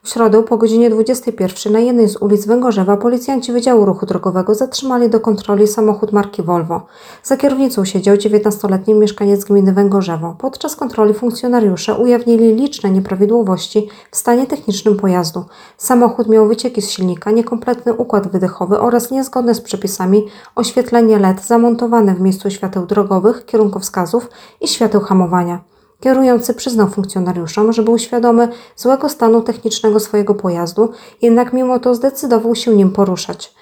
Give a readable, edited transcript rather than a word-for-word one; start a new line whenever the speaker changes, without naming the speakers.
W środę po godzinie 21 na jednej z ulic Węgorzewa policjanci Wydziału Ruchu Drogowego zatrzymali do kontroli samochód marki Volvo. Za kierownicą siedział 19-letni mieszkaniec gminy Węgorzewo. Podczas kontroli funkcjonariusze ujawnili liczne nieprawidłowości w stanie technicznym pojazdu. Samochód miał wycieki z silnika, niekompletny układ wydechowy oraz niezgodne z przepisami oświetlenie LED zamontowane w miejscu świateł drogowych, kierunkowskazów i świateł hamowania. Kierujący przyznał funkcjonariuszom, że był świadomy złego stanu technicznego swojego pojazdu, jednak mimo to zdecydował się nim poruszać.